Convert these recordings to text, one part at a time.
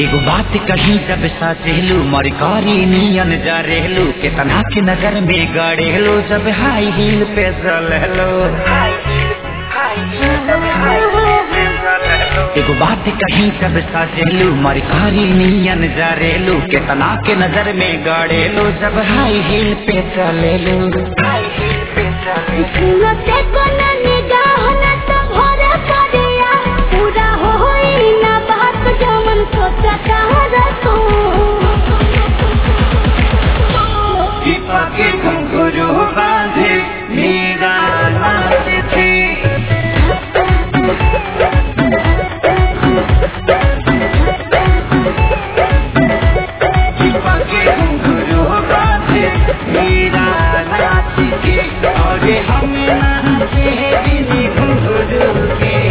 एगो बात कही जब साचेलू मरकारी नियन जा रेलू केतना के नजर में गड़ेलू जब हाई हील पे चलेलू। एगो बात कही जब साचेलू मरकारी नियन जा रेलू केतना के नजर में गड़ेलू जब हाई हील पे चलेलू। के घुंघरू बांधे मेरा नाच थे के घुंघरू बांधे मेरा नाच थे और हमें नाचे बिनी घुंघरू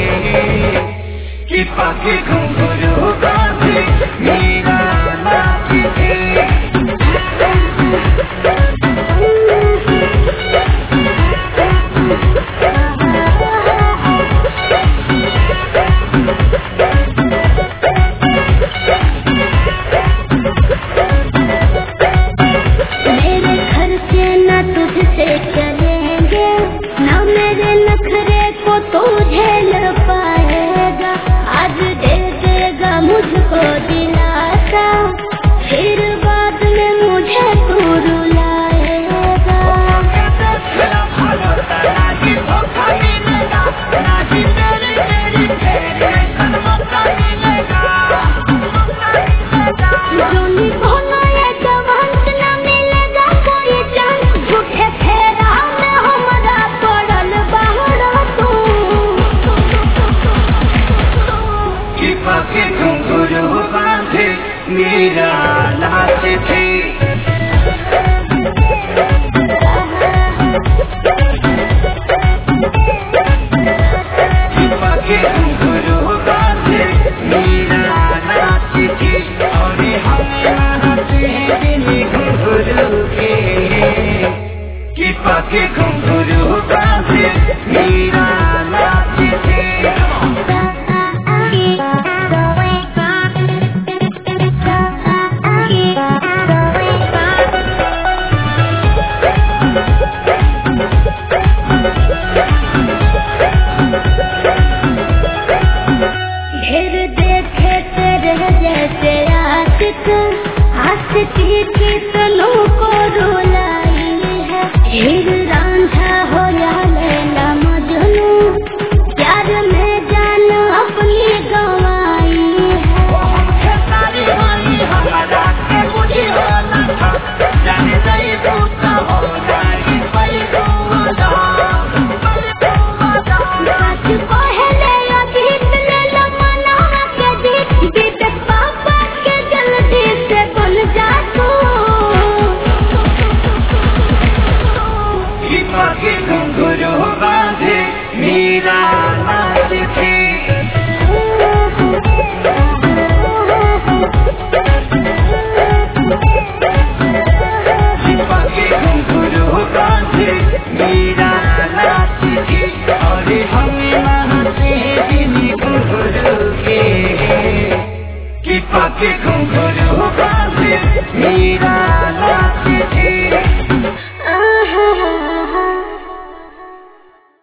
के पाके घुंघरू बांधे मेरा नाच थे। के घुंघरू बांधे मेरा नाच थे के घुंघरू बांधे मेरा नाच थे और हमें नाचे बिनी घुंघरू के पाके घुंघरू बांधे मेरा नाच थे। के घुंघरू बांधे मेरा नाच थे के घुंघरू बांधे मेरा नाच थे और हमें नाचे बिनी घुंघरू के पाके घुंघरू बांधे मेरा